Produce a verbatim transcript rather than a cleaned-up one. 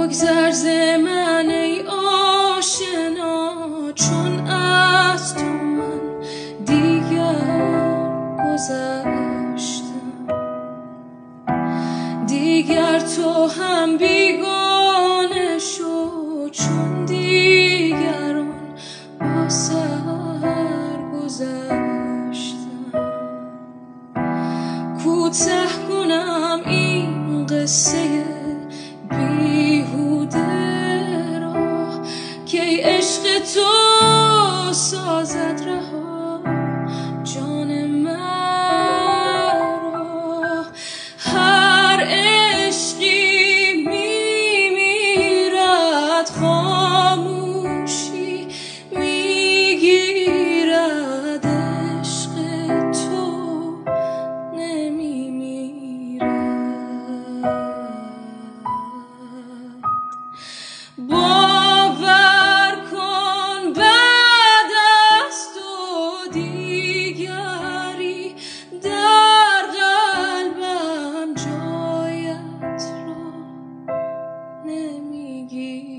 بگذر ز من ای آشنا، چون از تو من دیگر گذشتم. دیگر تو هم بیگانه شو، چون دیگران با سر گذشتم. کوته کنم این قصه بیهوده را که عشق تو سازد رها جان مرا. هر عشقی میمیرد، خاموشی میگیرد، عشق تو باور کن بعد از تو دیگری در قلبم جایت را نمیگیرد.